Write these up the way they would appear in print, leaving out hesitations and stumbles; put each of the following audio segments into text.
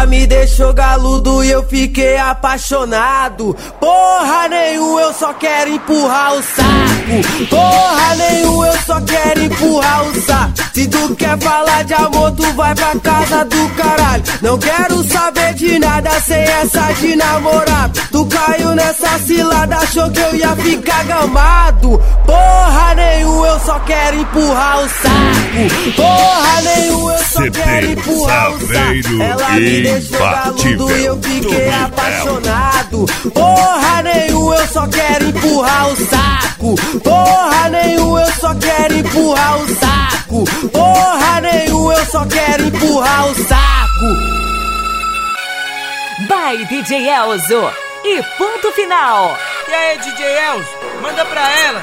Ela me deixou galudo e eu fiquei apaixonado. Porra nenhuma, eu só quero empurrar o saco. Porra nenhuma, eu só quero empurrar o saco. Se tu quer falar de amor, tu vai pra casa do caralho. Não quero saber de nada sem essa de namorado. Tu caiu nessa cilada, achou que eu ia ficar gamado. Porra nenhuma, eu só quero empurrar o saco. Porra nenhuma, eu só quero empurrar o saco. Ela me deixou galudo e eu fiquei apaixonado. Porra nenhuma, eu só quero empurrar o saco. Porra nenhuma, eu só quero empurrar o saco. Porra nenhuma, eu só quero empurrar o saco. Vai, DJ Elzo, e ponto final. E aí, DJ Elzo, manda pra ela.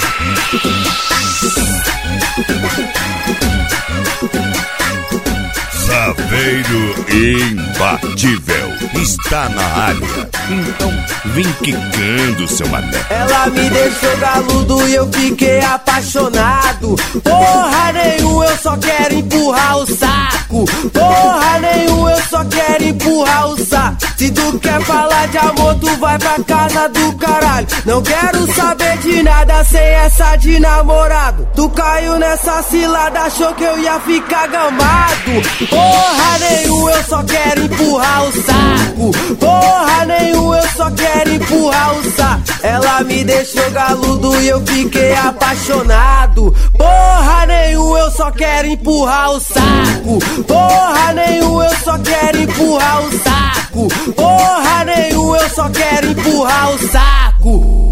Saveiro imbatível está na área, então vem quicando, seu mané. Ela me deixou galudo e eu fiquei apaixonado. Porra nenhuma, eu só quero empurrar o saco. Porra nenhuma, eu só quero empurrar o saco. Se tu quer falar de amor, tu vai pra casa do caralho. Não quero saber de nada sem essa de namorado. Tu caiu nessa cilada, achou que eu ia ficar gamado. Porra nenhuma, eu só quero empurrar o saco. Porra nenhuma, eu só quero empurrar o saco. Ela me deixou galudo e eu fiquei apaixonado. Porra nenhuma, eu só quero empurrar o saco. Porra nenhuma, eu só quero empurrar o saco. Porra nenhuma, eu só quero empurrar o saco.